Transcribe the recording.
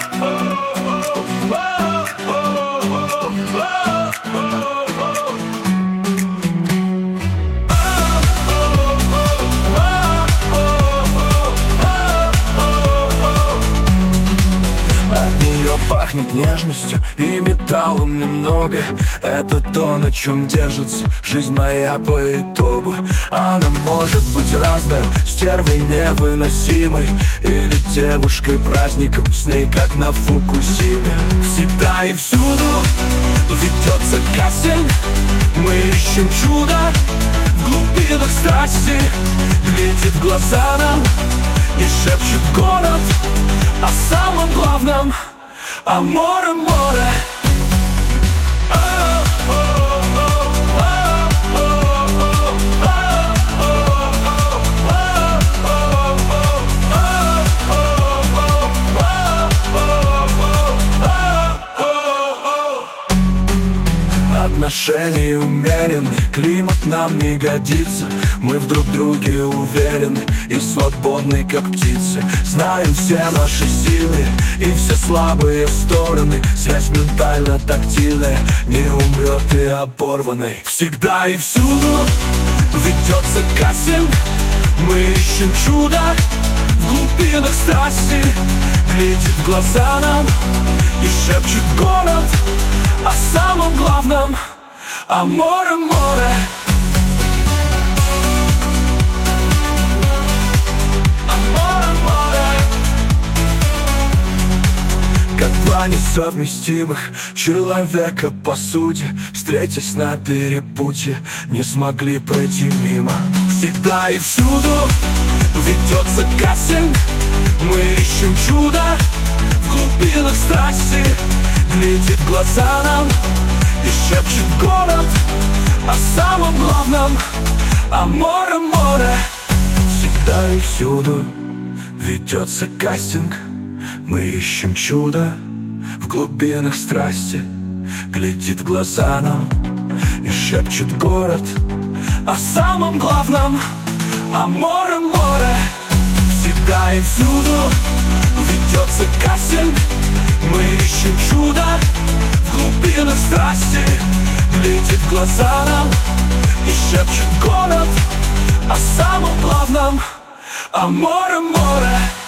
Пахнет нежностью и металлом немного. Это то, на чем держится жизнь моя по итогу. Она может быть разной, стервой невыносимой, или девушкой-праздником, с ней как на Фукусиме. Всегда и всюду ведется кастинг. Мы ищем чудо в глубинах страсти. Глядит в глаза нам и шепчет город о самом главном. Аморе, море. Отношения умерены, климат нам не годится. Мы в друг друге уверены и свободны, как птицы. Знаем все наши силы и все слабые стороны. Связь ментально тактильная, не умрет и оборванной. Всегда и всюду ведется кастинг. Мы ищем чудо в глубинах страсти. Глядит в глаза нам и шепчет город о самом главном. Аморе, море. Аморе, море. Как два несовместимых человека по сути, встретясь на перепутье, не смогли пройти мимо. Всегда и всюду ведется кастинг. Мы ищем чудо в глубинах страсти. Глядит в глаза нам и шепчет город о самом главном. Аморе, море. Всегда и всюду ведется кастинг. Мы ищем чудо в глубинах страсти. Глядит в глаза нам и шепчет город о самом главном. Аморе, море. Всегда и всюду ведется кастинг. Мы ищем чудо в глубинах страсти. Глядит в глаза нам и шепчет город о самом главном. Аморе, море.